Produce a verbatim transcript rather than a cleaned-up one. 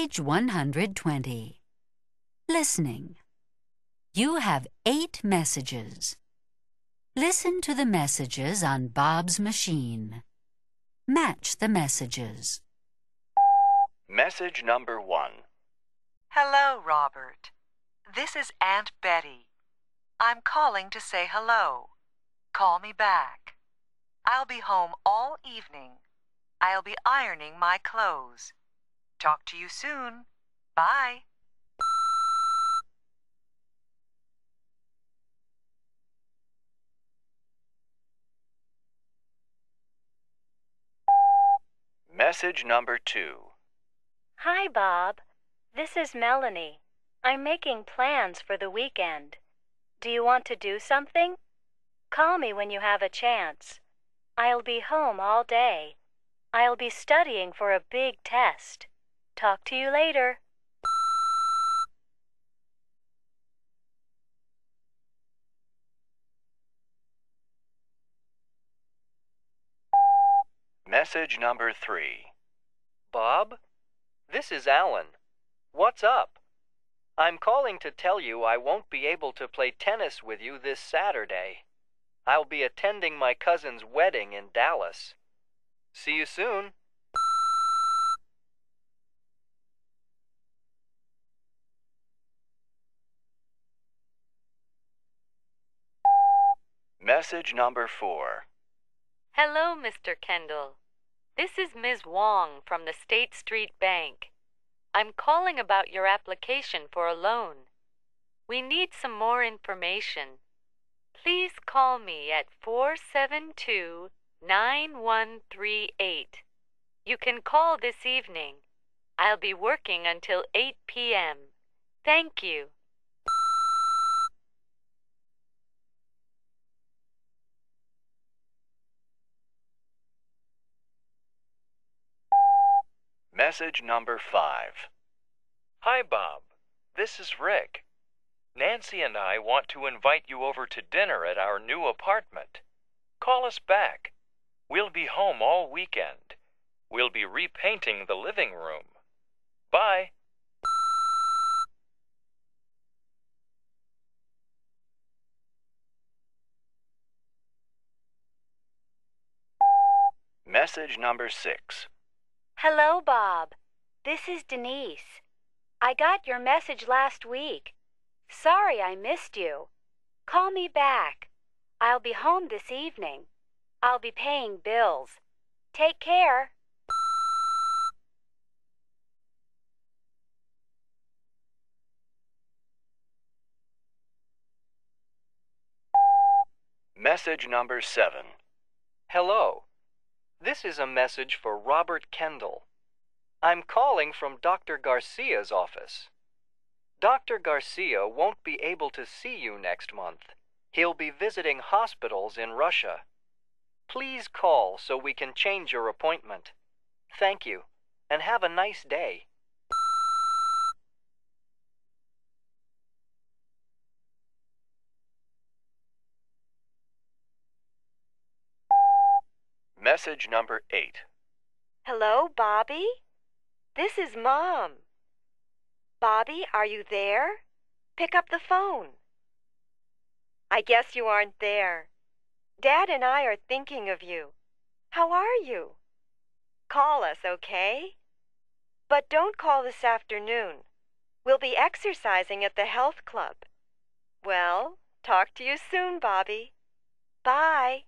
Page one hundred twenty. Listening. You have eight messages. Listen to the messages on Bob's machine. Match the messages. Message number one. Hello, Robert. This is Aunt Betty. I'm calling to say hello. Call me back. I'll be home all evening. I'll be ironing my clothes. Talk to you soon. Bye. Message number two. Hi, Bob. This is Melanie. I'm making plans for the weekend. Do you want to do something? Call me when you have a chance. I'll be home all day. I'll be studying for a big test. Talk to you later. Message number three. Bob, this is Alan. What's up? I'm calling to tell you I won't be able to play tennis with you this Saturday. I'll be attending my cousin's wedding in Dallas. See you soon. Message number four. Hello, Mister Kendall. This is Miz Wong from the State Street Bank. I'm calling about your application for a loan. We need some more information. Please call me at four seven two, nine one three eight. You can call this evening. I'll be working until eight p m Thank you. Message number five. Hi, Bob. This is Rick. Nancy and I want to invite you over to dinner at our new apartment. Call us back. We'll be home all weekend. We'll be repainting the living room. Bye. Message number six. Hello, Bob. This is Denise. I got your message last week. Sorry I missed you. Call me back. I'll be home this evening. I'll be paying bills. Take care. Message number seven. Hello. This is a message for Robert Kendall. I'm calling from Doctor Garcia's office. Doctor Garcia won't be able to see you next month. He'll be visiting hospitals in Russia. Please call so we can change your appointment. Thank you, and have a nice day. Message number eight. Hello, Bobby? This is Mom. Bobby, are you there? Pick up the phone. I guess you aren't there. Dad and I are thinking of you. How are you? Call us, okay? But don't call this afternoon. We'll be exercising at the health club. Well, talk to you soon, Bobby. Bye.